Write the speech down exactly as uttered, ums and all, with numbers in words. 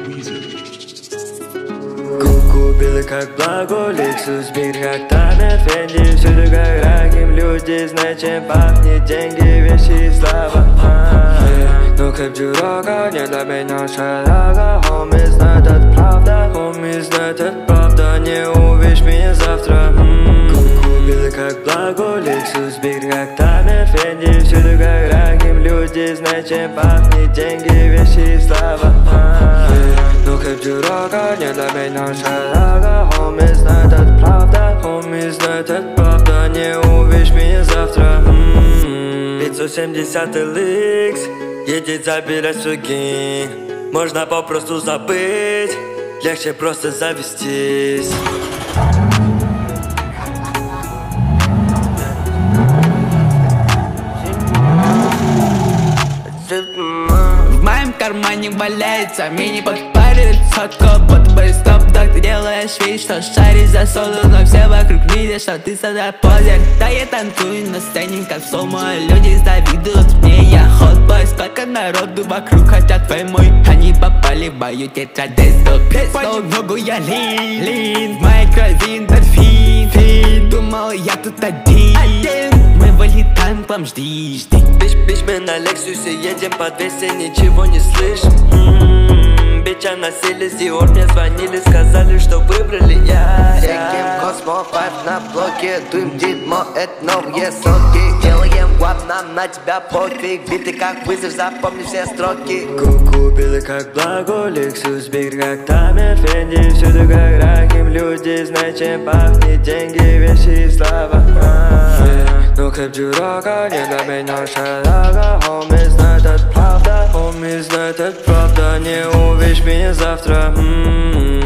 Купил как благо, Lexus, мир как Тана, Фенди, всюду как Рахим, люди знают, чем пахнет деньги, вещи и слава. Но крепче рога, не для меня шарага, homie знает это правда, homie знает это правда, не увидишь меня завтра. Купил как благо, Lexus, мир как Тана, Фенди, всюду как Рахим, люди знают, чем пахнет деньги, вещи и слава. Но крепче рога, не для меня шарага, homie знает это правда, homie знает это правда, не увидишь меня завтра. пятьсот семьдесят эл икс едет забирать суги, можно попросту забыть, легче просто завестись. В моем кармане валяется мини подпарит сотка, будто бы стоп-дог. Ты делаешь вид, что шаришь за соду, но все вокруг видят, что ты садопозер. Да я танцую на сцене, как в слоумо, люди завидуют мне, я хотбой. Сколько народу вокруг хотят поймой, они попали в мою тетрадь десктоп. Понял ногу я лин, лин, в моей крови эндорфин, фин. Думал я тут один, мы вылетаем к вам, жди, жди. Бич, бич, мы на Лексусе едем по двести, ничего не слышим. М-м-м, бича носили Диор, мне звонили, сказали, что выбрали я. Секим Космо Файв на блоке, дуем дерьмо, это новые сотки. Делаем гвап, нам на тебя пофиг, биты как вызов, запомни все строки. Купил как благо, Lexus, биг как Тами, Фенди, всюду как Рахим, люди знают, чем пахнет деньги, вещи и слава. Но крепче рога, не для меня шарага, homie знает это правда, homie знает это правда, не увидишь меня завтра.